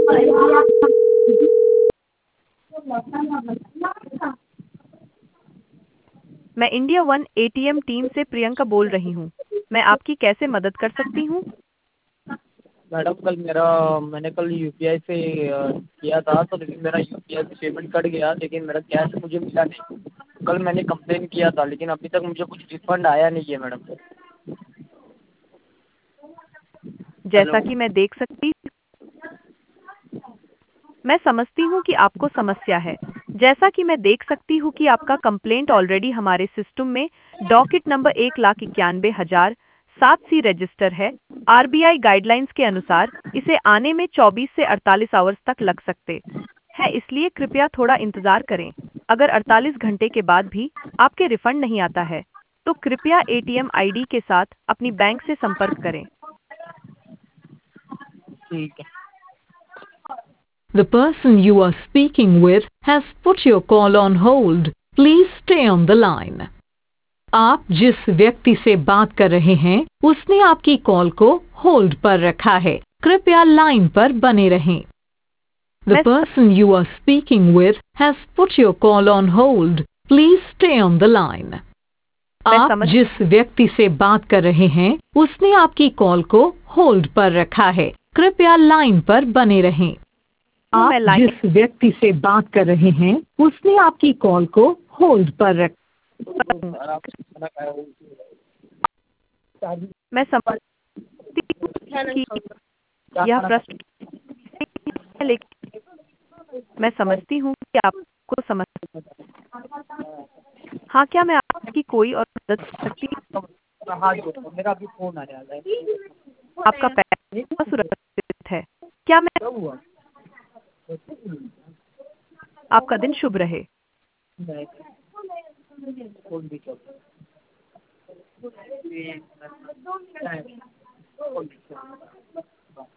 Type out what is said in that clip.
मैं India one ATM team से प्रियंका बोल रही हूँ। मैं आपकी कैसे मदद कर सकती हूँ? मैडम मैंने कल यूपीआई से किया था, तो लेकिन मेरा यूपीआई से पेमेंट कट गया, लेकिन मेरा कैश मुझे मिला नहीं। कल मैंने कंप्लेन किया था, लेकिन अभी तक मुझे कुछ रिफंड आया नहीं है मैडम। जैसा हेलो। कि मैं समझती हूँ कि आपको समस्या है। जैसा कि मैं देख सकती हूँ कि आपका कंप्लेंट ऑलरेडी हमारे सिस्टम में डॉकेट नंबर 1,91,7 सी रजिस्टर है। आरबीआई गाइडलाइंस के अनुसार इसे आने में 24 से 48 आवर्स तक लग सकते हैं, इसलिए कृपया थोड़ा इंतजार करें। अगर 48 घंटे के बाद भी आपके रिफंड नहीं आता है, तो कृपया एटीएम आईडी के साथ अपनी बैंक से संपर्क करें। ठीक है। The person you are speaking with has put your call on hold. Please stay on the line. आप जिस व्यक्ति से बात कर रहे हैं उसने आपकी कॉल को होल्ड पर रखा है। कृपया लाइन पर बने रहें। The मैं person you are speaking with has put your call on hold. Please stay on the line. मैं आप समझ जिस व्यक्ति से बात कर रहे हैं उसने आपकी कॉल को होल्ड पर रखा है। कृपया लाइन पर बने रहें। हूँ, आप मैं लाइन जिस व्यक्ति से बात कर रहे हैं उसने आपकी कॉल को होल्ड पर रखा। मैं समझती हूँ कि यह फ्रस्ट्रेटिंग है, लेकिन मैं समझती हूँ कि आपको समझ। हाँ, क्या मैं आपकी कोई और मदद कर सकती हूँ? हाँ जो मेरा अभी फ़ोन आ रहा है। आपका पैसा सुरक्षित है। क्या मैं क्या हुआ? आपका दिन शुभ रहे। नहीं, फ़ोन भी चल रहा है।